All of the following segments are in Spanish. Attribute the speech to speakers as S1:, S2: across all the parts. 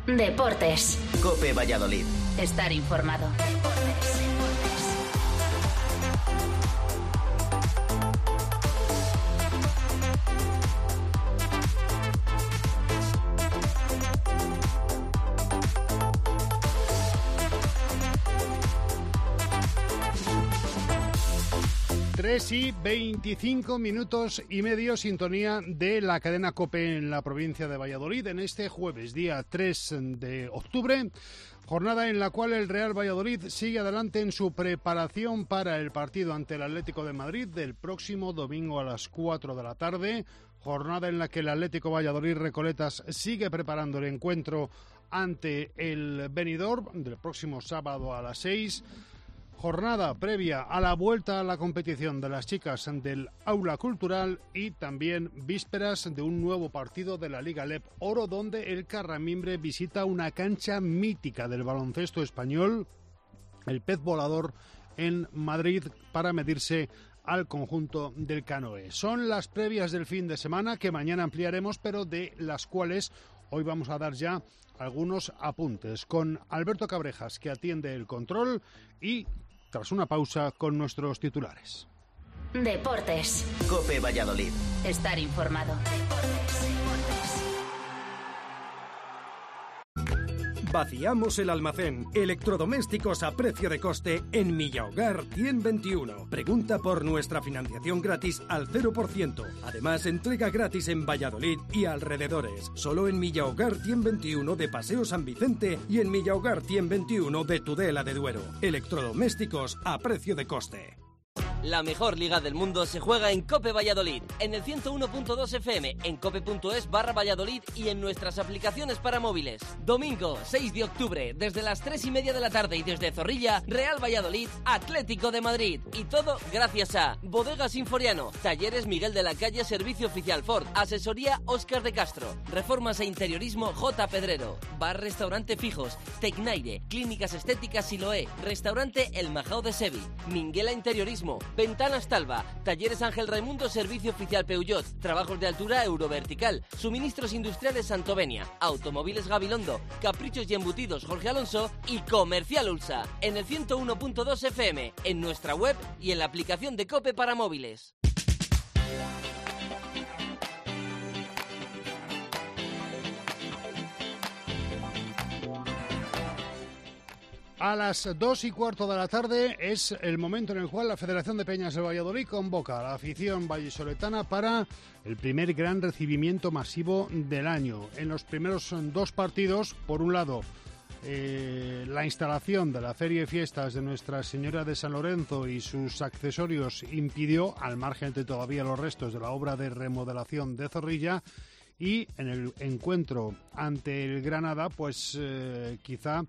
S1: Deportes.
S2: COPE Valladolid.
S1: Estar informado. Deportes.
S3: 3:25 minutos y medio, sintonía de la cadena COPE en la provincia de Valladolid en este jueves, día 3 de octubre, jornada en la cual el Real Valladolid sigue adelante en su preparación para el partido ante el Atlético de Madrid del próximo domingo a las 4 de la tarde, jornada en la que el Atlético Valladolid Recoletas sigue preparando el encuentro ante el Benidorm del próximo sábado a las 6. Jornada previa a la vuelta a la competición de las chicas del Aula Cultural y también vísperas de un nuevo partido de la Liga LEP Oro, donde el Carramimbre visita una cancha mítica del baloncesto español, el Pez Volador, en Madrid, para medirse al conjunto del Canoe. Son las previas del fin de semana que mañana ampliaremos, pero de las cuales hoy vamos a dar ya algunos apuntes con Alberto Cabrejas, que atiende el control, y tras una pausa con nuestros titulares.
S1: Deportes.
S2: COPE Valladolid.
S1: Estar informado. Deportes.
S4: Vaciamos el almacén. Electrodomésticos a precio de coste en Millahogar 121. Pregunta por nuestra financiación gratis al 0%. Además, entrega gratis en Valladolid y alrededores. Solo en Millahogar 121 de Paseo San Vicente y en Millahogar 121 de Tudela de Duero. Electrodomésticos a precio de coste.
S5: La mejor liga del mundo se juega en COPE Valladolid, en el 101.2 FM, en cope.es/Valladolid y en nuestras aplicaciones para móviles. Domingo, 6 de octubre, desde las 3:30 de la tarde y desde Zorrilla, Real Valladolid, Atlético de Madrid. Y todo gracias a Bodegas Sinforiano, Talleres Miguel de la Calle, Servicio Oficial Ford, Asesoría Óscar de Castro, Reformas e Interiorismo J. Pedrero, Bar Restaurante Fijos, Tecnaire, Clínicas Estéticas Siloé, Restaurante El Majao de Sevi, Minguela Interiorismo, Ventanas Talva, Talleres Ángel Raimundo, Servicio Oficial Peugeot, Trabajos de Altura Eurovertical, Suministros Industriales Santovenia, Automóviles Gabilondo, Caprichos y Embutidos Jorge Alonso y Comercial Ulsa, en el 101.2 FM, en nuestra web y en la aplicación de COPE para móviles.
S3: A las 2:15 de la tarde es el momento en el cual la Federación de Peñas de Valladolid convoca a la afición vallisoletana para el primer gran recibimiento masivo del año. En los primeros dos partidos, por un lado, la instalación de la Feria y Fiestas de Nuestra Señora de San Lorenzo y sus accesorios impidió, al margen de todavía los restos de la obra de remodelación de Zorrilla, y en el encuentro ante el Granada, pues quizá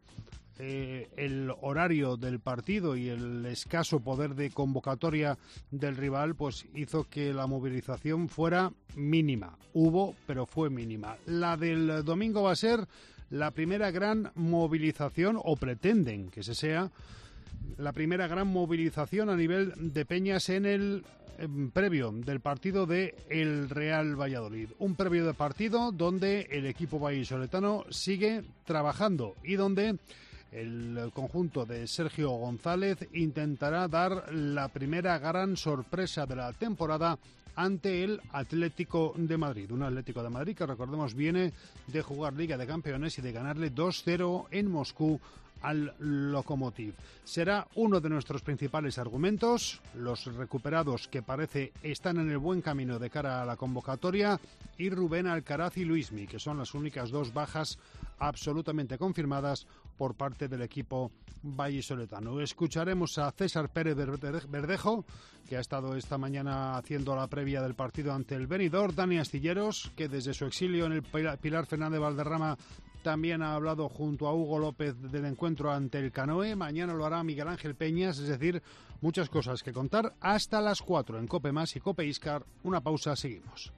S3: el horario del partido y el escaso poder de convocatoria del rival pues hizo que la movilización fuera mínima. Hubo, pero fue mínima. La del domingo va a ser la primera gran movilización, o pretenden que se sea la primera gran movilización a nivel de peñas en el previo del partido de el Real Valladolid. Un previo de partido donde el equipo vallisoletano sigue trabajando y donde el conjunto de Sergio González intentará dar la primera gran sorpresa de la temporada ante el Atlético de Madrid. Un Atlético de Madrid que, recordemos, viene de jugar Liga de Campeones y de ganarle 2-0 en Moscú al Lokomotiv. Será uno de nuestros principales argumentos, los recuperados que parece están en el buen camino de cara a la convocatoria, y Rubén Alcaraz y Luismi, que son las únicas dos bajas absolutamente confirmadas por parte del equipo vallisoletano. Escucharemos a César Pérez Verdejo, que ha estado esta mañana haciendo la previa del partido ante el Benidorm, Dani Astilleros, que desde su exilio en el Pilar Fernández Valderrama también ha hablado junto a Hugo López del encuentro ante el Canoe. Mañana lo hará Miguel Ángel Peñas, es decir, muchas cosas que contar hasta las 4 en COPE Más y COPE Iscar. Una pausa, seguimos.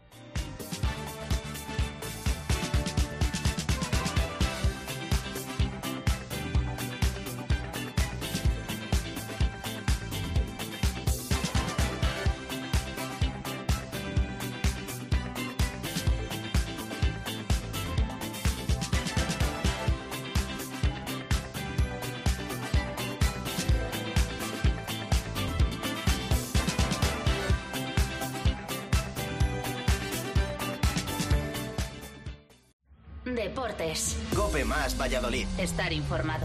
S1: Deportes.
S2: Cope más Valladolid.
S1: Estar informado.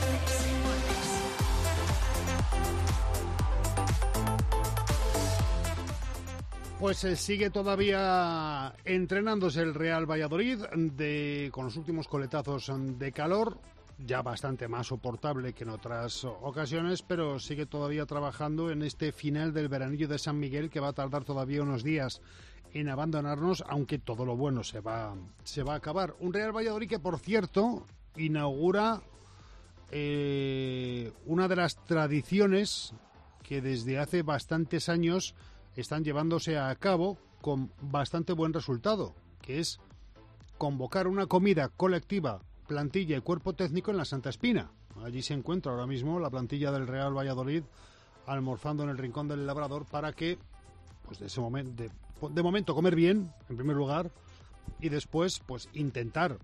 S3: Pues sigue todavía entrenándose el Real Valladolid con los últimos coletazos de calor, ya bastante más soportable que en otras ocasiones, pero sigue todavía trabajando en este final del veranillo de San Miguel, que va a tardar todavía unos días en abandonarnos, aunque todo lo bueno se va a acabar. Un Real Valladolid que, por cierto, inaugura una de las tradiciones que desde hace bastantes años están llevándose a cabo con bastante buen resultado, que es convocar una comida colectiva, plantilla y cuerpo técnico en la Santa Espina. Allí se encuentra ahora mismo la plantilla del Real Valladolid almorzando en el Rincón del Labrador para que, pues de momento comer bien, en primer lugar, y después pues intentar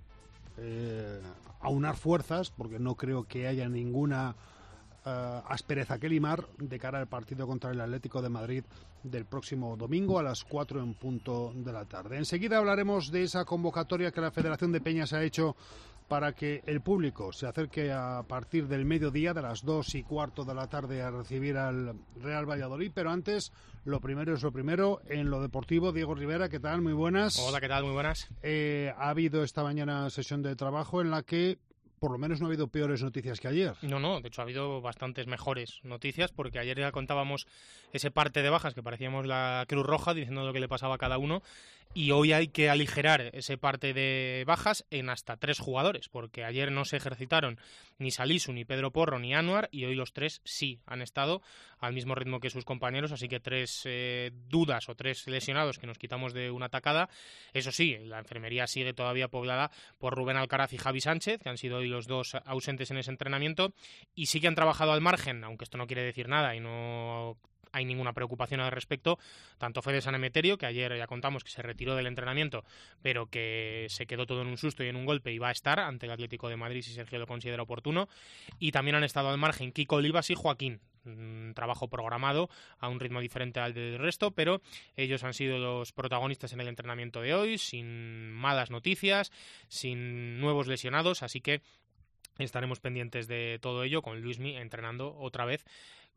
S3: aunar fuerzas, porque no creo que haya ninguna aspereza que limar de cara al partido contra el Atlético de Madrid del próximo domingo a las 4 en punto de la tarde. Enseguida hablaremos de esa convocatoria que la Federación de Peñas ha hecho para que el público se acerque a partir del mediodía, de las 2:15 de la tarde, a recibir al Real Valladolid. Pero antes, lo primero es lo primero. En lo deportivo, Diego Rivera, ¿qué tal? Muy buenas.
S6: Hola, ¿qué tal? Muy buenas.
S3: Ha habido esta mañana sesión de trabajo en la que por lo menos no ha habido peores noticias que ayer.
S6: No, de hecho ha habido bastantes mejores noticias, porque ayer ya contábamos ese parte de bajas que parecíamos la Cruz Roja diciendo lo que le pasaba a cada uno, y hoy hay que aligerar ese parte de bajas en hasta 3 jugadores, porque ayer no se ejercitaron ni Salisu, ni Pedro Porro, ni Anuar, y hoy los 3 sí han estado al mismo ritmo que sus compañeros, así que 3 dudas o 3 lesionados que nos quitamos de una tacada. Eso sí, la enfermería sigue todavía poblada por Rubén Alcaraz y Javi Sánchez, que han sido hoy los 2 ausentes en ese entrenamiento, y sí que han trabajado al margen, aunque esto no quiere decir nada y no hay ninguna preocupación al respecto, tanto Fede San Emeterio, que ayer ya contamos que se retiró del entrenamiento, pero que se quedó todo en un susto y en un golpe y va a estar ante el Atlético de Madrid si Sergio lo considera oportuno, y también han estado al margen Kiko Olivas y Joaquín. Un trabajo programado a un ritmo diferente al del resto, pero ellos han sido los protagonistas en el entrenamiento de hoy, sin malas noticias, sin nuevos lesionados, así que estaremos pendientes de todo ello, con Luismi entrenando otra vez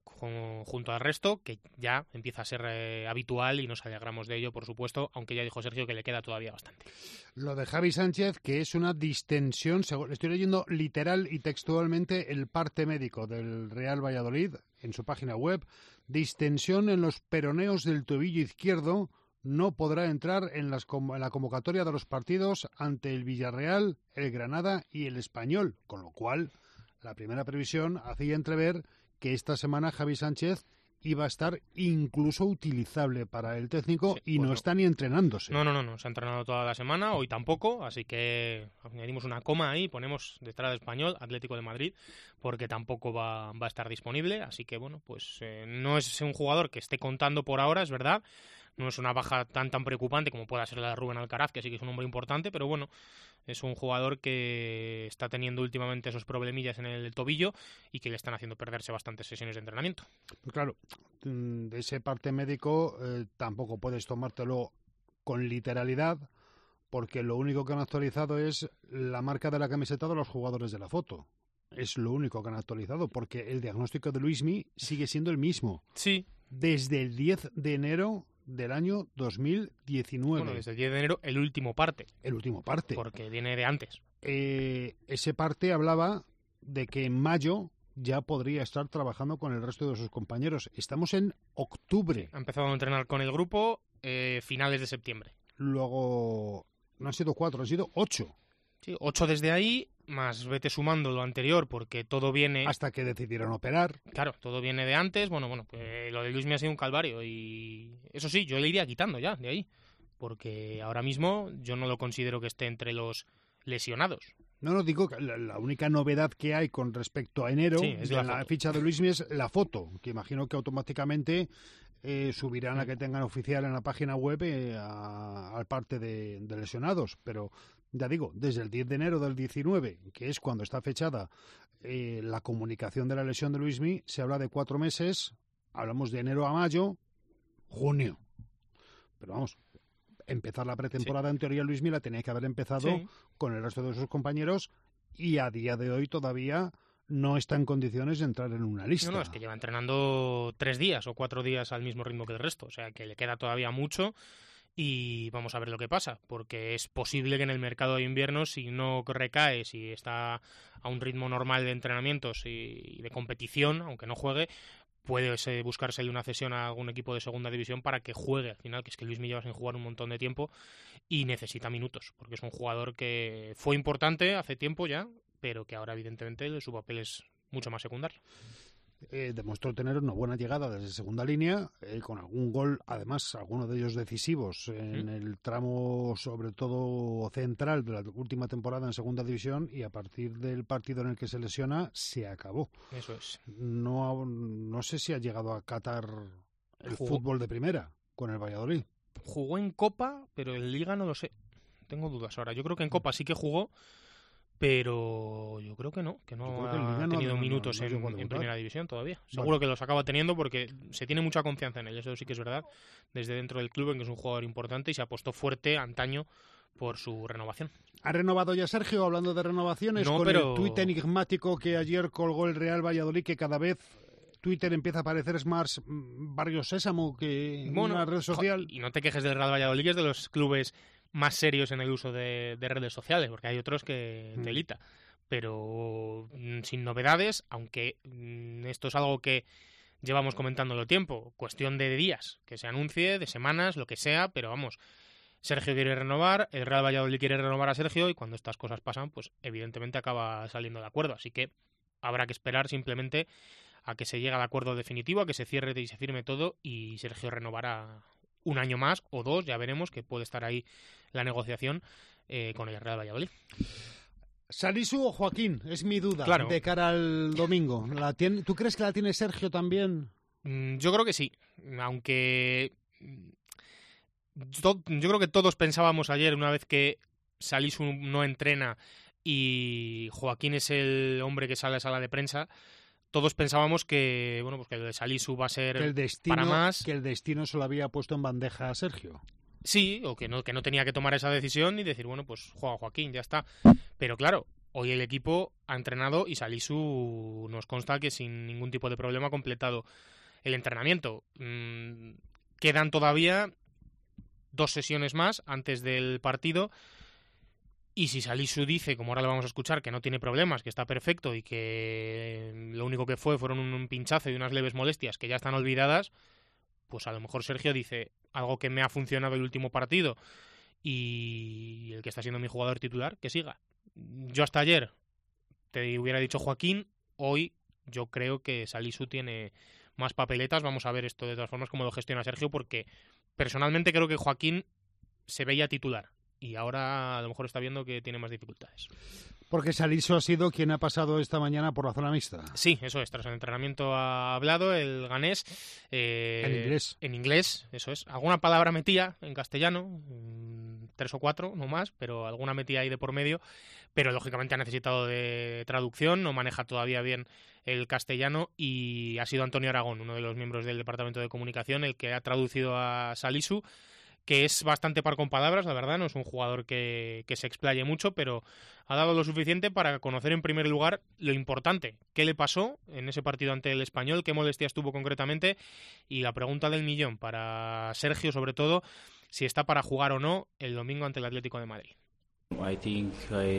S6: junto al resto, que ya empieza a ser habitual, y nos alegramos de ello, por supuesto, aunque ya dijo Sergio que le queda todavía bastante.
S3: Lo de Javi Sánchez, que es una distensión, estoy leyendo literal y textualmente el parte médico del Real Valladolid en su página web: distensión en los peroneos del tobillo izquierdo, no podrá entrar en la convocatoria de los partidos ante el Villarreal, el Granada y el Español, con lo cual la primera previsión hacía entrever que esta semana Javi Sánchez iba a estar incluso utilizable para el técnico, sí, y pues no está ni entrenándose.
S6: No, se ha entrenado toda la semana, hoy tampoco, así que añadimos una coma ahí, ponemos detrás del Español, Atlético de Madrid, porque tampoco va a estar disponible, así que bueno, pues no es un jugador que esté contando por ahora, es verdad. No es una baja tan preocupante como pueda ser la de Rubén Alcaraz, que sí que es un hombre importante, pero bueno, es un jugador que está teniendo últimamente esos problemillas en el tobillo y que le están haciendo perderse bastantes sesiones de entrenamiento.
S3: Claro, de ese parte médico tampoco puedes tomártelo con literalidad, porque lo único que han actualizado es la marca de la camiseta de los jugadores de la foto. Es lo único que han actualizado, porque el diagnóstico de Luismi sigue siendo el mismo.
S6: Sí.
S3: Desde el 10 de enero del año 2019.
S6: Bueno, desde el 10 de enero, el último parte.
S3: El último parte.
S6: Porque viene de antes.
S3: Ese parte hablaba de que en mayo ya podría estar trabajando con el resto de sus compañeros. Estamos en octubre.
S6: Ha empezado a entrenar con el grupo finales de septiembre.
S3: Luego, no han sido 4, han sido 8.
S6: Sí, 8 desde ahí, más vete sumando lo anterior, porque todo viene...
S3: Hasta que decidieron operar.
S6: Claro, todo viene de antes. Bueno, pues lo de Luismi ha sido un calvario, y eso sí, yo le iría quitando ya de ahí, porque ahora mismo yo no lo considero que esté entre los lesionados.
S3: No, digo que la única novedad que hay con respecto a enero,
S6: sí, es
S3: la ficha de Luismi, es la foto, que imagino que automáticamente subirán a que tengan oficial en la página web al parte de lesionados, pero ya digo, desde el 10 de enero del 19, que es cuando está fechada la comunicación de la lesión de Luismi, se habla de 4 meses, hablamos de enero a mayo, junio. Pero vamos, empezar la pretemporada. En teoría Luis Milla tenía que haber empezado con el resto de sus compañeros y a día de hoy todavía no está en condiciones de entrar en una lista.
S6: No, es que lleva entrenando 3 días o 4 días al mismo ritmo que el resto, o sea que le queda todavía mucho y vamos a ver lo que pasa, porque es posible que en el mercado de invierno, si no recae, si está a un ritmo normal de entrenamientos y de competición, aunque no juegue, puede buscarse una cesión a algún equipo de segunda división para que juegue al final, que es que Luis Milla va sin jugar un montón de tiempo y necesita minutos, porque es un jugador que fue importante hace tiempo ya, pero que ahora evidentemente su papel es mucho más secundario.
S3: Demostró tener una buena llegada desde segunda línea, con algún gol, además, algunos de ellos decisivos en el tramo, sobre todo central, de la última temporada en segunda división, y a partir del partido en el que se lesiona, se acabó.
S6: Eso es.
S3: No sé si ha llegado a catar el fútbol de primera con el Valladolid.
S6: Jugó en Copa, pero en Liga no lo sé. Tengo dudas ahora. Yo creo que en Copa sí que jugó, pero yo creo que no ha tenido minutos en primera división todavía. Seguro que los acaba teniendo porque se tiene mucha confianza en él, eso sí que es verdad, desde dentro del club, en que es un jugador importante y se apostó fuerte antaño por su renovación.
S3: ¿Ha renovado ya Sergio, hablando de renovaciones, con el tuit enigmático que ayer colgó el Real Valladolid, que cada vez Twitter empieza a parecer más Barrio Sésamo que una red social?
S6: Y no te quejes del Real Valladolid, que es de los clubes más serios en el uso de redes sociales, porque hay otros que delita, pero sin novedades, aunque esto es algo que llevamos comentándolo tiempo, cuestión de días, que se anuncie, de semanas, lo que sea, pero vamos, Sergio quiere renovar, el Real Valladolid quiere renovar a Sergio y cuando estas cosas pasan, pues evidentemente acaba saliendo de acuerdo, así que habrá que esperar simplemente a que se llegue al acuerdo definitivo, a que se cierre y se firme todo y Sergio renovará un año más o 2, ya veremos, que puede estar ahí la negociación con el Real Valladolid.
S3: ¿Salisu o Joaquín? Es mi duda,
S6: claro,
S3: de cara al domingo. ¿Tú crees que la tiene Sergio también?
S6: Yo creo que sí, aunque yo creo que todos pensábamos ayer, una vez que Salisu no entrena y Joaquín es el hombre que sale a sala de prensa, todos pensábamos que pues que el de Salisu va a ser para más.
S3: Que el destino se lo había puesto en bandeja a Sergio.
S6: Sí, o que no tenía que tomar esa decisión y decir, pues juega Joaquín, ya está. Pero claro, hoy el equipo ha entrenado y Salisu nos consta que sin ningún tipo de problema ha completado el entrenamiento. Quedan todavía 2 sesiones más antes del partido. Y si Salisu dice, como ahora lo vamos a escuchar, que no tiene problemas, que está perfecto y que lo único que fueron un pinchazo y unas leves molestias que ya están olvidadas, pues a lo mejor Sergio dice algo que me ha funcionado el último partido y el que está siendo mi jugador titular, que siga. Yo hasta ayer te hubiera dicho Joaquín, hoy yo creo que Salisu tiene más papeletas. Vamos a ver esto de todas formas cómo lo gestiona Sergio, porque personalmente creo que Joaquín se veía titular. Y ahora a lo mejor está viendo que tiene más dificultades.
S3: Porque Salisu ha sido quien ha pasado esta mañana por la zona mixta.
S6: Sí, eso es. Tras el entrenamiento ha hablado el ganés.
S3: En inglés.
S6: En inglés, eso es. Alguna palabra metía en castellano, 3 o 4, no más, pero alguna metía ahí de por medio. Pero lógicamente ha necesitado de traducción, no maneja todavía bien el castellano y ha sido Antonio Aragón, uno de los miembros del Departamento de Comunicación, el que ha traducido a Salisu, que es bastante par con palabras, la verdad, no es un jugador que se explaye mucho, pero ha dado lo suficiente para conocer en primer lugar lo importante, qué le pasó en ese partido ante el Español, qué molestias tuvo concretamente, y la pregunta del millón para Sergio, sobre todo, si está para jugar o no el domingo ante el Atlético de Madrid.
S7: I think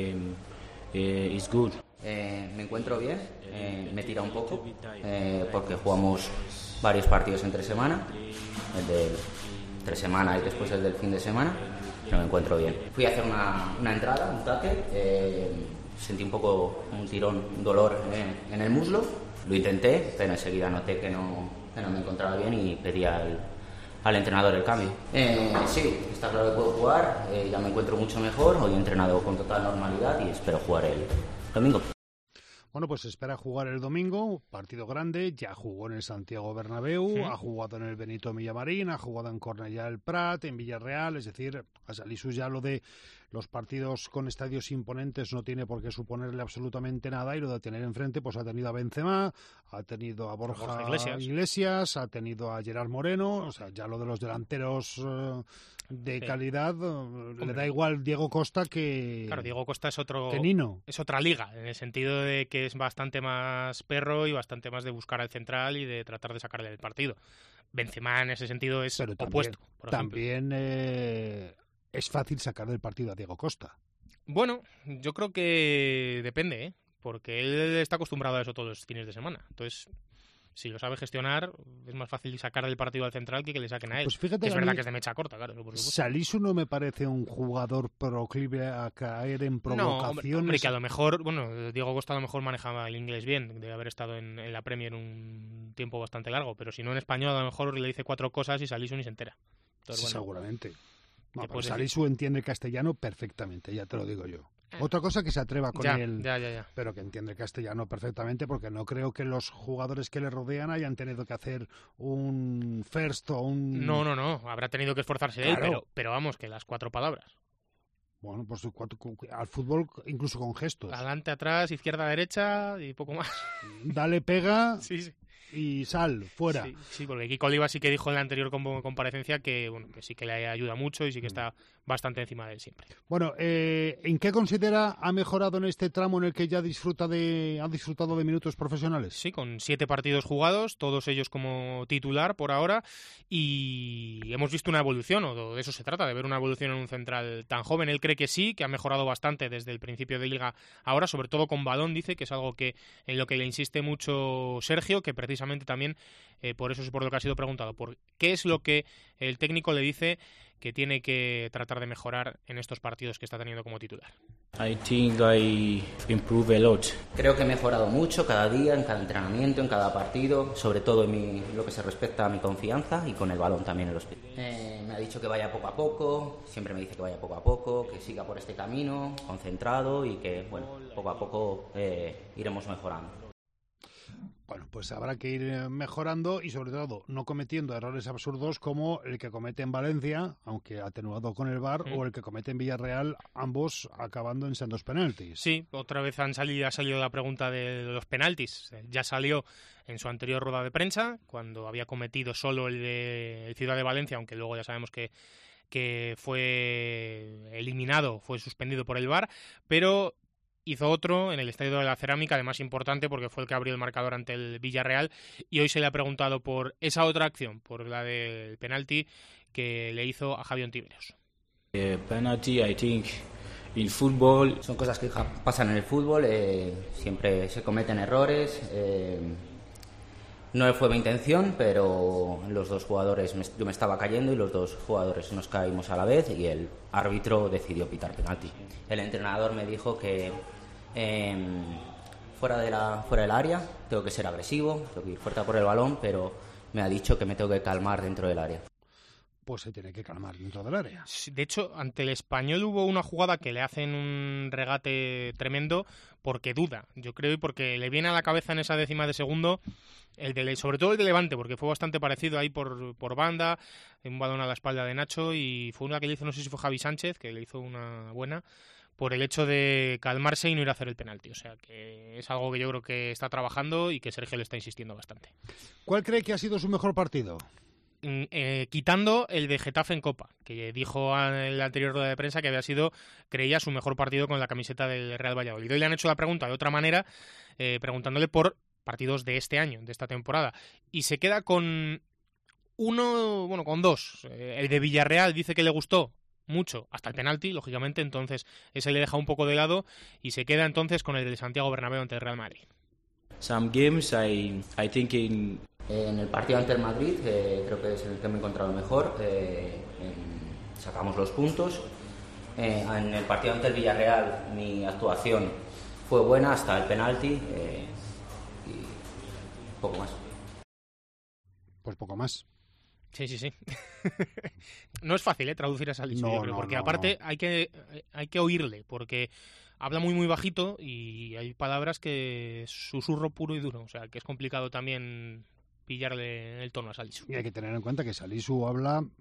S7: it's good.
S2: Me encuentro bien, me tira un poco, porque jugamos varios partidos entre semana, el del 3 semanas y después el del fin de semana, pero me encuentro bien. Fui a hacer una entrada, un tackle, sentí un poco un tirón, un dolor en el muslo, lo intenté, pero enseguida noté que no me encontraba bien y pedí al entrenador el cambio. Sí, está claro que puedo jugar, ya me encuentro mucho mejor, hoy he entrenado con total normalidad y espero jugar el domingo.
S3: Bueno, pues espera jugar el domingo, partido grande, ya jugó en el Santiago Bernabéu, ha jugado en el Benito Villamarín, ha jugado en Cornellà del Prat, en Villarreal, es decir, a Salisu ya lo de los partidos con estadios imponentes no tiene por qué suponerle absolutamente nada, y lo de tener enfrente, pues ha tenido a Benzema, ha tenido a Borja Iglesias, ha tenido a Gerard Moreno, o sea, ya lo de los delanteros de calidad, le da igual Diego Costa que...
S6: Claro, Diego Costa es otro...
S3: que Nino.
S6: Es otra liga, en el sentido de que es bastante más perro y bastante más de buscar al central y de tratar de sacarle del partido. Benzema en ese sentido es opuesto.
S3: También es fácil sacar del partido a Diego Costa.
S6: Bueno, yo creo que depende, porque él está acostumbrado a eso todos los fines de semana. Entonces, si lo sabe gestionar, es más fácil sacar del partido al central que le saquen a él.
S3: Pues fíjate,
S6: es verdad que es de mecha corta, claro. Por supuesto.
S3: Salisu no me parece un jugador proclive a caer en provocaciones.
S6: No, hombre, que a lo mejor, bueno, Diego Costa a lo mejor manejaba el inglés bien, de haber estado en la Premier un tiempo bastante largo, pero si no en español a lo mejor le dice 4 cosas y Salisu ni se entera. Entonces, bueno,
S3: seguramente. No, pues Salisu entiende castellano perfectamente, ya te lo digo yo. Otra cosa que se atreva con él, pero que entiende castellano perfectamente, porque no creo que los jugadores que le rodean hayan tenido que hacer un first o un...
S6: No, habrá tenido que esforzarse
S3: claro.
S6: Él, pero vamos, que las 4 palabras.
S3: Bueno, pues al fútbol incluso con gestos.
S6: Adelante, atrás, izquierda, derecha y poco más.
S3: Dale, pega...
S6: Sí.
S3: Y sal, fuera.
S6: Sí, porque Kiko Oliva sí que dijo en la anterior comparecencia que, bueno, que sí que le ayuda mucho y sí que está bastante encima de él siempre.
S3: Bueno, ¿en qué considera ha mejorado en este tramo en el que ya ha disfrutado de minutos profesionales?
S6: Sí, con 7 partidos jugados, todos ellos como titular por ahora, y hemos visto una evolución, o de eso se trata, de ver una evolución en un central tan joven. Él cree que sí, que ha mejorado bastante desde el principio de Liga ahora, sobre todo con balón, dice, que es algo en lo que le insiste mucho Sergio, que precisamente también, por eso es por lo que ha sido preguntado, por qué es lo que el técnico le dice que tiene que tratar de mejorar en estos partidos que está teniendo como titular.
S7: I think I improve a lot.
S2: Creo que he mejorado mucho cada día, en cada entrenamiento, en cada partido, sobre todo lo que se respecta a mi confianza y con el balón también en los pies. Me ha dicho que vaya poco a poco, siempre me dice que vaya poco a poco, que siga por este camino, concentrado, y que, bueno, poco a poco iremos mejorando.
S3: Bueno, pues habrá que ir mejorando y, sobre todo, no cometiendo errores absurdos como el que comete en Valencia, aunque atenuado con el VAR, o el que comete en Villarreal, ambos acabando en sendos penaltis.
S6: Sí, otra vez ha salido la pregunta de los penaltis. Ya salió en su anterior rueda de prensa, cuando había cometido solo el de Ciudad de Valencia, aunque luego ya sabemos que fue eliminado, fue suspendido por el VAR, pero hizo otro en el Estadio de la Cerámica, además importante porque fue el que abrió el marcador ante el Villarreal, y hoy se le ha preguntado por esa otra acción, por la del penalti que le hizo a Javi Ontiveros.
S7: Penalty, I think, in football.
S2: Son cosas que pasan en el fútbol, siempre se cometen errores. No fue mi intención, pero los dos jugadores, yo me estaba cayendo y los dos jugadores nos caímos a la vez y el árbitro decidió pitar penalti. El entrenador me dijo que fuera del área tengo que ser agresivo, tengo que ir fuerte por el balón, pero me ha dicho que me tengo que calmar dentro del área.
S3: Pues se tiene que calmar dentro del área.
S6: De hecho, ante el Español hubo una jugada que le hacen un regate tremendo porque duda, yo creo, y porque le viene a la cabeza en esa décima de segundo sobre todo el de Levante, porque fue bastante parecido ahí por banda, un balón a la espalda de Nacho, y fue una que le hizo, no sé si fue Javi Sánchez, que le hizo una buena, por el hecho de calmarse y no ir a hacer el penalti. O sea, que es algo que yo creo que está trabajando y que Sergio le está insistiendo bastante.
S3: ¿Cuál cree que ha sido su mejor partido?
S6: Quitando el de Getafe en Copa, que dijo en la anterior rueda de prensa que creía su mejor partido con la camiseta del Real Valladolid. Hoy le han hecho la pregunta de otra manera, preguntándole por partidos de este año, de esta temporada, y se queda con dos. El de Villarreal dice que le gustó mucho, hasta el penalti, lógicamente, entonces ese le deja un poco de lado y se queda entonces con el de Santiago Bernabéu ante el Real Madrid.
S7: Some games I think
S2: en el partido ante el Madrid creo que es el que me he encontrado mejor, sacamos los puntos. En el partido ante el Villarreal mi actuación fue buena hasta el penalti, y poco más.
S3: Pues poco más.
S6: Sí. No es fácil traducir a Salisu, yo creo, porque aparte hay que oírle, porque habla muy bajito y hay palabras que susurro puro y duro, o sea que es complicado también pillarle el tono a Salisu.
S3: Y hay que tener en cuenta que Salisu habla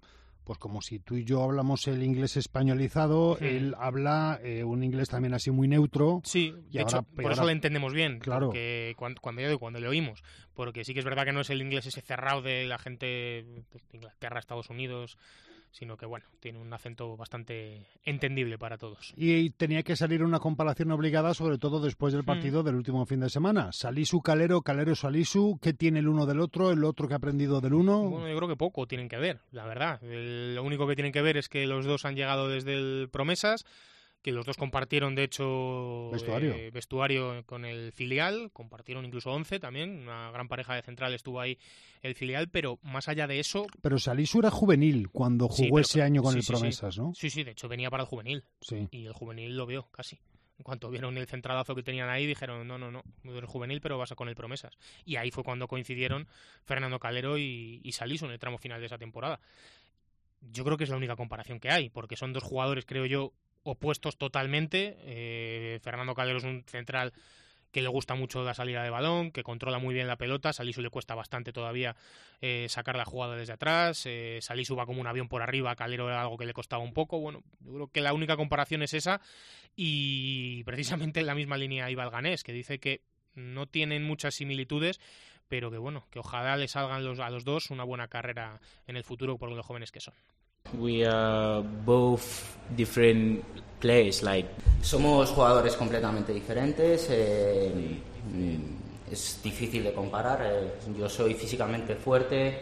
S3: pues como si tú y yo hablamos el inglés españolizado, él habla un inglés también así muy neutro.
S6: Sí,
S3: y
S6: de
S3: ahora,
S6: hecho, por eso le entendemos bien,
S3: claro.
S6: porque cuando le oímos, porque sí que es verdad que no es el inglés ese cerrado de la gente pues, de Inglaterra, Estados Unidos, sino que bueno, tiene un acento bastante entendible para todos.
S3: Y tenía que salir una comparación obligada, sobre todo después del partido del último fin de semana. Salisu Calero, Calero Salisu, ¿qué tiene el uno del otro, el otro que ha aprendido del uno?
S6: Bueno, yo creo que poco tienen que ver, la verdad. Lo único que tienen que ver es que los dos han llegado desde el Promesas, que los dos compartieron, de hecho, vestuario con el filial, compartieron incluso 11 también, una gran pareja de central estuvo ahí el filial, pero más allá de eso...
S3: Pero Salisu era juvenil cuando jugó ese año con el Promesas, ¿no?
S6: Sí, de hecho venía para el juvenil, y el juvenil lo vio casi. En cuanto vieron el centralazo que tenían ahí, dijeron, no, el juvenil, pero vas a con el Promesas. Y ahí fue cuando coincidieron Fernando Calero y Salisu en el tramo final de esa temporada. Yo creo que es la única comparación que hay, porque son dos jugadores, creo yo, opuestos totalmente. Fernando Calero es un central que le gusta mucho la salida de balón, que controla muy bien la pelota. Salisu le cuesta bastante todavía sacar la jugada desde atrás. Salisu va como un avión por arriba, Calero era algo que le costaba un poco. Bueno, yo creo que la única comparación es esa, y precisamente en la misma línea iba el ganés, que dice que no tienen muchas similitudes, pero que bueno, que ojalá le salgan a los dos una buena carrera en el futuro por los jóvenes que son.
S7: We are both different players,
S2: Somos jugadores completamente diferentes. Es difícil de comparar. Yo soy físicamente fuerte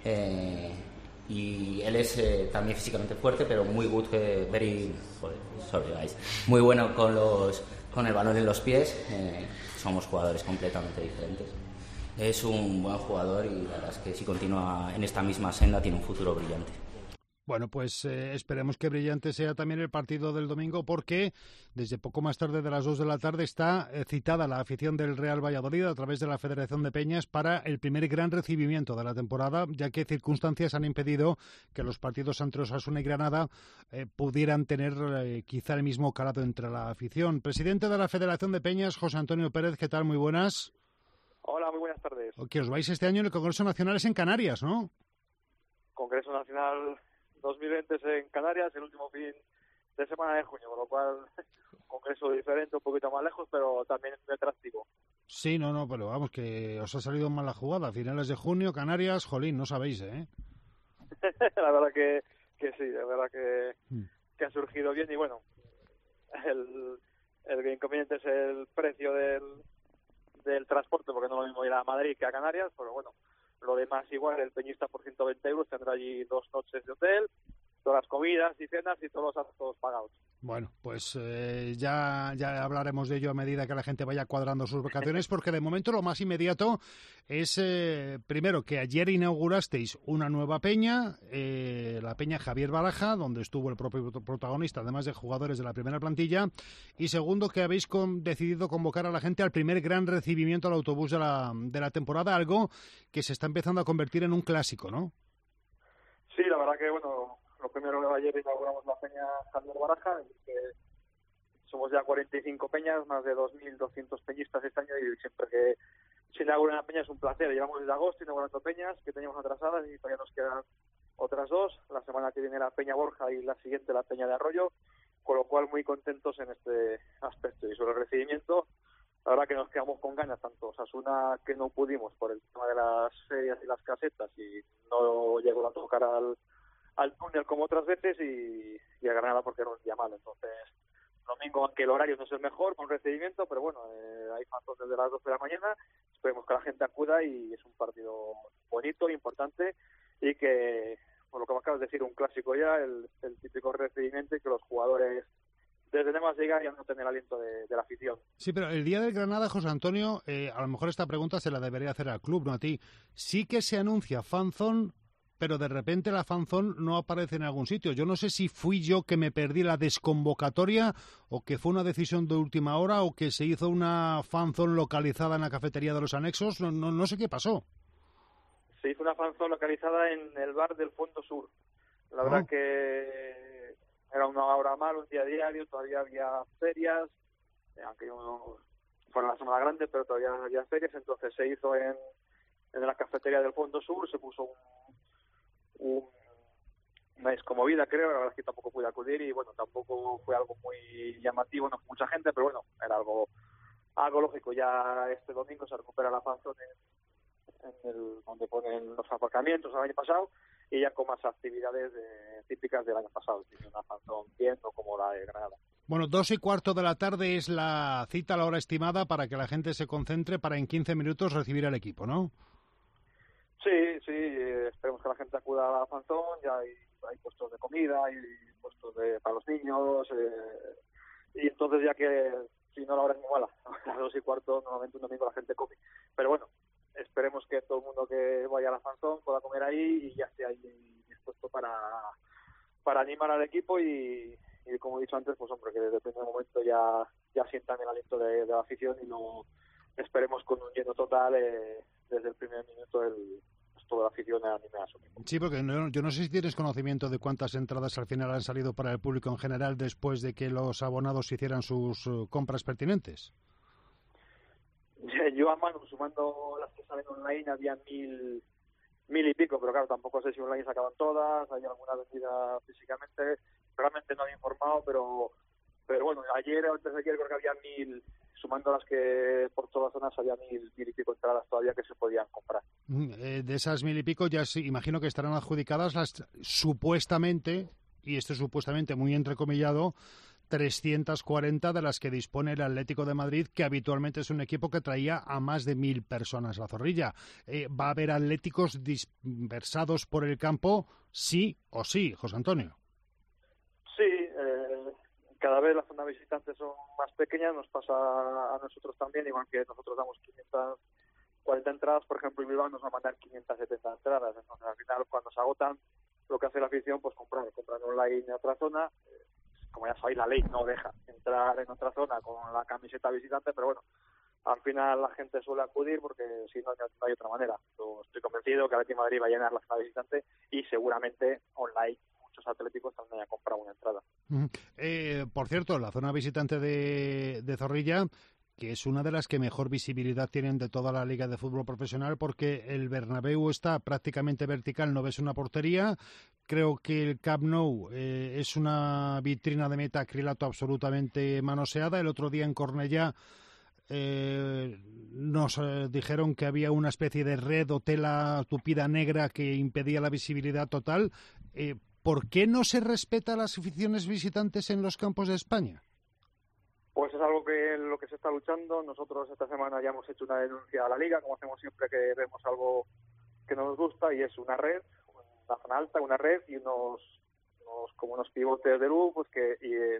S2: y él es también físicamente fuerte, pero muy muy bueno con el balón en los pies. Somos jugadores completamente diferentes. Es un buen jugador y la verdad es que si continúa en esta misma senda tiene un futuro brillante.
S3: Bueno, pues esperemos que brillante sea también el partido del domingo, porque desde poco más tarde de las 2 de la tarde está citada la afición del Real Valladolid a través de la Federación de Peñas para el primer gran recibimiento de la temporada, ya que circunstancias han impedido que los partidos entre Osasuna y Granada pudieran tener quizá el mismo calado entre la afición. Presidente de la Federación de Peñas, José Antonio Pérez, ¿qué tal? Muy buenas.
S8: Hola, muy buenas tardes.
S3: Que os vais este año en el Congreso Nacional es en Canarias, ¿no?
S8: Congreso Nacional 2020 es en Canarias, el último fin de semana de junio, con lo cual un congreso diferente, un poquito más lejos, pero también es muy atractivo.
S3: Sí, no, pero vamos, que os ha salido mal la jugada. Finales de junio, Canarias, jolín, no sabéis, ¿eh?
S8: La verdad que sí, la verdad que ha surgido bien y bueno, el inconveniente es el precio del transporte, porque no es lo mismo ir a Madrid que a Canarias, pero bueno, lo demás igual, el peñista por 120 euros tendrá allí 2 noches de hotel, todas las comidas y cenas y todos los actos pagados.
S3: Bueno, pues ya hablaremos de ello a medida que la gente vaya cuadrando sus vacaciones, porque de momento lo más inmediato es, primero, que ayer inaugurasteis una nueva peña, la peña Javier Baraja, donde estuvo el propio protagonista, además de jugadores de la primera plantilla, y segundo, que habéis decidido convocar a la gente al primer gran recibimiento al autobús de la temporada, algo que se está empezando a convertir en un clásico, ¿no?
S8: Sí, la verdad que, bueno, lo primero que ayer inauguramos la peña Javier Baraja, que somos ya 45 peñas, más de 2.200 peñistas este año, y siempre que se inaugura una peña es un placer. Llevamos desde agosto inaugurando peñas que teníamos atrasadas y todavía nos quedan otras 2. La semana que viene la peña Borja y la siguiente la peña de Arroyo, con lo cual muy contentos en este aspecto. Y sobre el recibimiento, la verdad que nos quedamos con ganas, tanto Osasuna, que no pudimos por el tema de las ferias y las casetas y no llegó a tocar al túnel como otras veces, y a Granada porque era un día malo. Entonces, domingo, aunque el horario no es el mejor con recibimiento, pero bueno, hay fans desde las 12 de la mañana, esperemos que la gente acuda y es un partido bonito, importante, y que, por lo que me acabas de decir, un clásico ya, el típico recibimiento, y que los jugadores desde nada más llegar ya no tienen el aliento de la afición.
S3: Sí, pero el día del Granada, José Antonio, a lo mejor esta pregunta se la debería hacer al club, no a ti. Sí que se anuncia fanzone, pero de repente la fanzone no aparece en algún sitio. Yo no sé si fui yo que me perdí la desconvocatoria, o que fue una decisión de última hora, o que se hizo una fanzone localizada en la cafetería de los anexos. No sé qué pasó.
S8: Se hizo una fanzone localizada en el bar del Fondo Sur. La verdad que era una hora mal, un día diario, todavía había ferias, aunque fuera la semana grande, pero todavía había ferias. Entonces se hizo en la cafetería del Fondo Sur, se puso una excomovida, creo. La verdad es que tampoco pude acudir y bueno, tampoco fue algo muy llamativo, no fue mucha gente, pero bueno, era algo lógico. Ya este domingo se recupera la fanzone donde ponen los aparcamientos el año pasado, y ya con más actividades típicas del año pasado, una fanzone bien, no como la de Granada.
S3: Bueno, 2:15 de la tarde es la cita, la hora estimada para que la gente se concentre para en 15 minutos recibir al equipo, ¿no?
S8: Sí, esperemos que la gente acuda a la fanzone. Ya hay puestos de comida, hay puestos para los niños, y entonces ya que si no la hora es muy mala, a las 2:15 normalmente un domingo la gente come, pero bueno, esperemos que todo el mundo que vaya a la fanzone pueda comer ahí y ya esté ahí dispuesto para animar al equipo y como he dicho antes, pues hombre, que desde el primer momento ya sientan el aliento de la afición y no esperemos con un lleno total desde el primer minuto toda la afición anime a su equipo.
S3: Sí, porque yo no sé si tienes conocimiento de cuántas entradas al final han salido para el público en general después de que los abonados hicieran sus compras pertinentes.
S8: Yo a mano, sumando las que salen online, había 1.000 y pico, pero claro, tampoco sé si online se acaban todas, hay alguna vendida físicamente, realmente no había informado, pero bueno, ayer o antes de ayer creo que había 1.000, sumando las que por todas las zonas había 1.000 y pico entradas todavía que se podían comprar.
S3: De esas 1.000 y pico ya sí, imagino que estarán adjudicadas las supuestamente, y esto es supuestamente muy entrecomillado, 340 de las que dispone el Atlético de Madrid, que habitualmente es un equipo que traía a más de 1.000 personas a Zorrilla. ¿Va a haber atléticos dispersados por el campo, sí o sí, José Antonio?
S8: Sí, cada vez las zonas visitantes son más pequeñas, nos pasa a nosotros también, igual que nosotros damos 540 entradas, por ejemplo, en Bilbao nos va a mandar 570 entradas, entonces al final cuando se agotan, lo que hace la afición, pues compran online en otra zona. Como ya sabéis, la ley no deja entrar en otra zona con la camiseta visitante, pero bueno, al final la gente suele acudir porque si no, no hay otra manera. Yo estoy convencido que el Atlético de Madrid va a llenar la zona visitante y seguramente online muchos atléticos también han comprado una entrada.
S3: Por cierto, la zona visitante de Zorrilla, que es una de las que mejor visibilidad tienen de toda la Liga de Fútbol Profesional, porque el Bernabéu está prácticamente vertical, no ves una portería. Creo que el Camp Nou es una vitrina de metacrilato absolutamente manoseada. El otro día en Cornellá nos dijeron que había una especie de red o tela tupida negra que impedía la visibilidad total. ¿Por qué no se respeta a las aficiones visitantes en los campos de España?
S8: Pues es algo que lo que se está luchando. Nosotros esta semana ya hemos hecho una denuncia a la Liga, como hacemos siempre que vemos algo que no nos gusta, y es una red, una zona alta, una red y unos pivotes de luz, pues que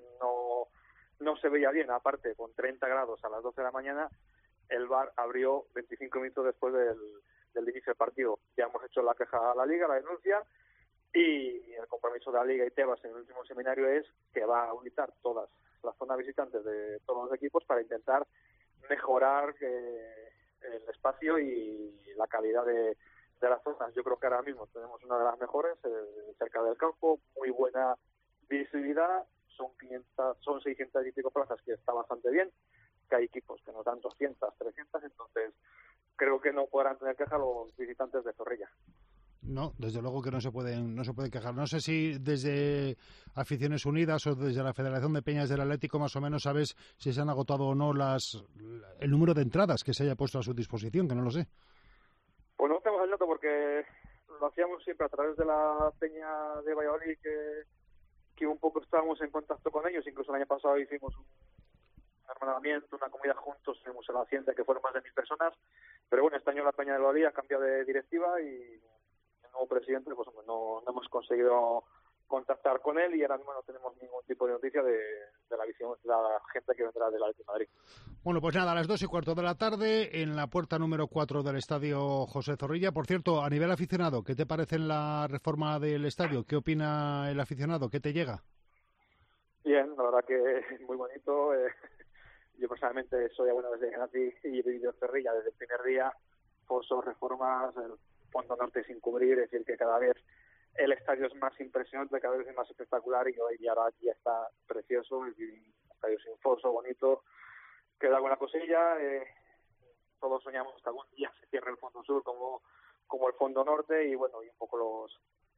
S8: no se veía bien. Aparte, con 30 grados a las 12 de la mañana, el bar abrió 25 minutos después del inicio del partido. Ya hemos hecho la queja a la Liga, la denuncia, y el compromiso de la Liga y Tebas en el último seminario es que va a auditar todas las zonas visitantes de todos los equipos para intentar mejorar el espacio y la calidad de las zonas. Yo creo que ahora mismo tenemos una de las mejores cerca del campo, muy buena visibilidad, son 600 y pico plazas, que está bastante bien, que hay equipos que nos dan 200, 300, entonces creo que no podrán tener queja los visitantes de Zorrilla.
S3: No, desde luego que no se pueden quejar. No sé si desde Aficiones Unidas o desde la Federación de Peñas del Atlético más o menos sabes si se han agotado o no el número de entradas que se haya puesto a su disposición, que no lo sé.
S8: Pues no tenemos el dato porque lo hacíamos siempre a través de la Peña de Valladolid, que un poco estábamos en contacto con ellos. Incluso el año pasado hicimos un hermanamiento, una comida juntos en la Hacienda, que fueron más de 1.000 personas. Pero bueno, este año la Peña de Valladolid ha cambiado de directiva y el nuevo presidente, pues hombre, no hemos conseguido contactar con él y ahora mismo no tenemos ningún tipo de noticia de la visión de la gente que vendrá del Atlético de Madrid.
S3: Bueno, pues nada, a las 2:15 de la tarde en la puerta número 4 del Estadio José Zorrilla. Por cierto, a nivel aficionado, ¿qué te parece la reforma del estadio? ¿Qué opina el aficionado? ¿Qué te llega?
S8: Bien, la verdad que es muy bonito. Yo personalmente soy abonado desde que nací y he vivido en Zorrilla desde el primer día. Fosos, reformas, el fondo norte sin cubrir, es decir, que cada vez el estadio es más impresionante, cada vez es más espectacular y ahora ya está precioso, es decir, un estadio sin foso, bonito, queda alguna cosilla. Todos soñamos que algún día se cierre el fondo sur como el fondo norte y bueno, y un poco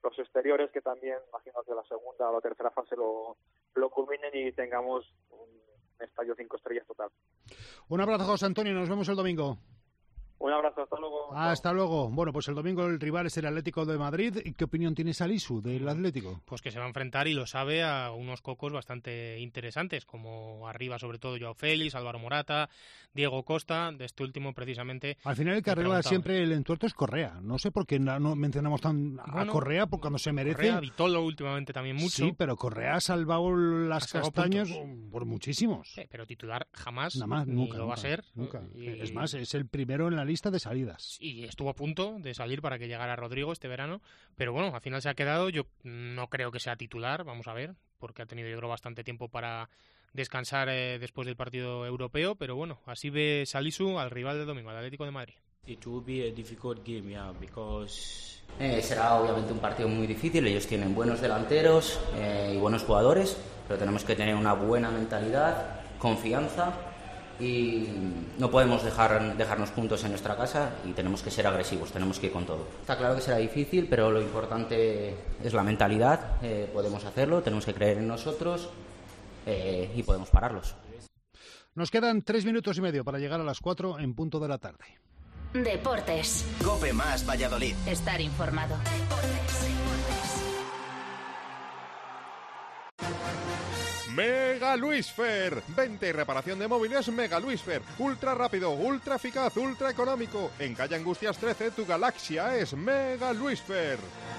S8: los exteriores, que también imagino que la segunda o la tercera fase lo culminen y tengamos un estadio 5 estrellas total.
S3: Un abrazo, José Antonio, nos vemos el domingo.
S8: Un abrazo, hasta luego.
S3: Hasta luego. Bueno, pues el domingo el rival es el Atlético de Madrid. ¿Y qué opinión tiene Salisu del Atlético?
S6: Pues que se va a enfrentar, y lo sabe, a unos cocos bastante interesantes, como arriba sobre todo Joao Félix, Álvaro Morata, Diego Costa. De este último precisamente...
S3: Al final el que arregla siempre el entuerto es Correa. No sé por qué no mencionamos tan a Correa, porque cuando se merece...
S6: Correa, Vitolo últimamente también mucho.
S3: Sí, pero Correa ha salvado las castañas por muchísimos.
S6: Sí, pero titular jamás,
S3: nunca
S6: lo va a ser.
S3: Nunca. Es más, es el primero en la lista de salidas.
S6: Y estuvo a punto de salir para que llegara Rodrigo este verano, pero bueno, al final se ha quedado. Yo no creo que sea titular, vamos a ver, porque ha tenido, yo creo, bastante tiempo para descansar después del partido europeo, pero bueno, así ve Salisu al rival del domingo, al Atlético de Madrid.
S7: It will be a difficult game, yeah, because...
S2: será obviamente un partido muy difícil. Ellos tienen buenos delanteros y buenos jugadores, pero tenemos que tener una buena mentalidad, confianza, y no podemos dejarnos puntos en nuestra casa, y tenemos que ser agresivos, tenemos que ir con todo. Está claro que será difícil, pero lo importante es la mentalidad. Podemos hacerlo, tenemos que creer en nosotros y podemos pararlos.
S3: Nos quedan 3 minutos y medio para llegar a las 4 en punto de la tarde.
S1: Deportes.
S9: COPE más Valladolid.
S1: Estar informado.
S10: Mega Luisfer, venta y reparación de móviles Mega Luisfer, ultra rápido, ultra eficaz, ultra económico. En calle Angustias 13, tu galaxia es Mega Luisfer.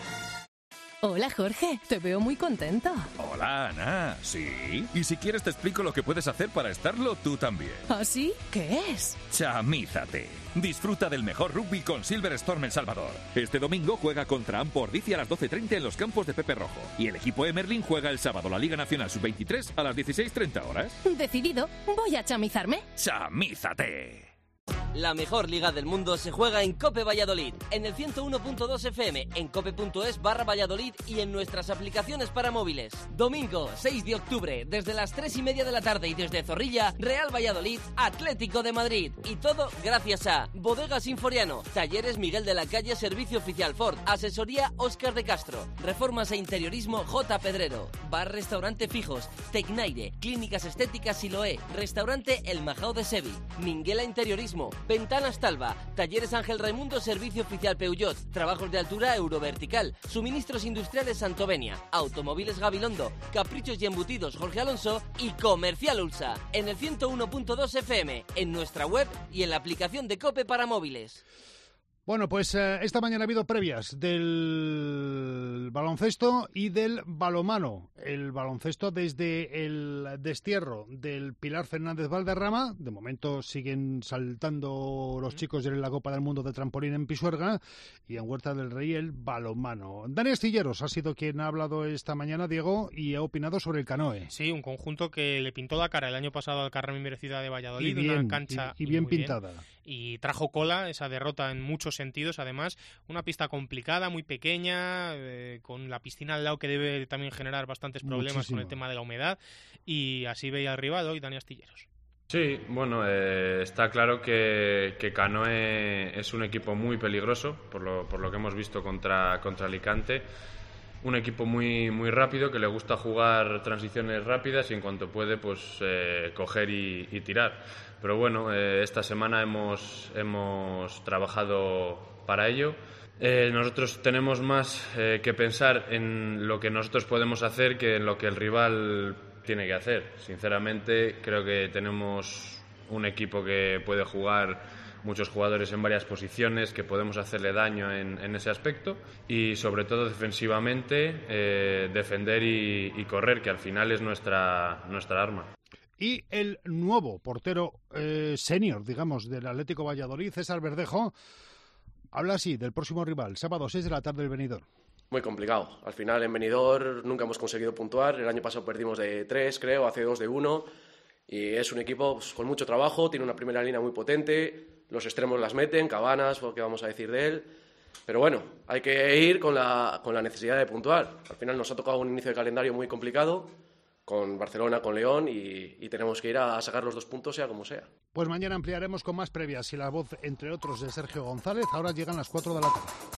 S11: Hola Jorge, te veo muy contento.
S12: Hola Ana, ¿sí? Y si quieres te explico lo que puedes hacer para estarlo tú también.
S11: ¿Ah, sí? ¿Qué es?
S12: Chamízate. Disfruta del mejor rugby con Silverstone El Salvador. Este domingo juega contra Ampordici a las 12:30 en los campos de Pepe Rojo. Y el equipo Emerlin juega el sábado la Liga Nacional Sub-23 a las 16:30 horas.
S11: Decidido, voy a chamizarme.
S12: ¡Chamízate!
S5: La mejor liga del mundo se juega en COPE Valladolid, en el 101.2 FM, en cope.es/Valladolid y en nuestras aplicaciones para móviles. Domingo, 6 de octubre, desde las 3:30 de la tarde y desde Zorrilla, Real Valladolid, Atlético de Madrid. Y todo gracias a Bodegas Sinforiano, Talleres Miguel de la Calle, Servicio Oficial Ford, Asesoría Óscar de Castro, Reformas e Interiorismo J. Pedrero, Bar Restaurante Fijos, Tecnaire, Clínicas Estéticas Siloé, Restaurante El Majao de Sevi, Minguela Interiorismo, Ventanas Talva, Talleres Ángel Raimundo, Servicio Oficial Peugeot, Trabajos de Altura Eurovertical, Suministros Industriales Santovenia, Automóviles Gabilondo, Caprichos y Embutidos Jorge Alonso y Comercial Ulsa, en el 101.2 FM, en nuestra web y en la aplicación de COPE para móviles.
S3: Bueno, pues esta mañana ha habido previas del baloncesto y del balonmano. El baloncesto desde el destierro del Pilar Fernández Valderrama. De momento siguen saltando los chicos de la Copa del Mundo de trampolín en Pisuerga, y en Huerta del Rey el balonmano. Dani Astilleros ha sido quien ha hablado esta mañana, Diego, y ha opinado sobre el canoe.
S6: Sí, un conjunto que le pintó la cara el año pasado al Carmen Merecida de Valladolid,
S3: y bien,
S6: una cancha
S3: y bien pintada.
S6: Bien, y trajo cola esa derrota en muchos sentidos. Además, una pista complicada, muy pequeña, con la piscina al lado, que debe también generar bastantes problemas. Muchísimo. Con el tema de la humedad, y así veía al rival hoy Dani Astilleros.
S13: Sí, bueno, está claro que Canoe es un equipo muy peligroso, por lo que hemos visto contra Alicante. Un equipo muy rápido, que le gusta jugar transiciones rápidas y en cuanto puede, pues coger y tirar. Pero bueno, esta semana hemos trabajado para ello. Nosotros tenemos más que pensar en lo que nosotros podemos hacer que en lo que el rival tiene que hacer. Sinceramente, creo que tenemos un equipo que puede jugar muchos jugadores en varias posiciones, que podemos hacerle daño en ese aspecto, y sobre todo defensivamente defender y correr, que al final es nuestra arma.
S3: Y el nuevo portero senior, digamos, del Atlético Valladolid, César Verdejo, habla así del próximo rival, sábado 6 de la tarde, el Benidorm.
S14: Muy complicado. Al final en Benidorm nunca hemos conseguido puntuar. El año pasado perdimos de 3, creo, hace 2 de 1. Y es un equipo pues, con mucho trabajo, tiene una primera línea muy potente, los extremos las meten, Cabanas, ¿qué vamos a decir de él? Pero bueno, hay que ir con la necesidad de puntuar. Al final nos ha tocado un inicio de calendario muy complicado, con Barcelona, con León, y tenemos que ir a sacar los 2 puntos, sea como sea.
S3: Pues mañana ampliaremos con más previas y la voz, entre otros, de Sergio González. Ahora llegan las 4 de la tarde.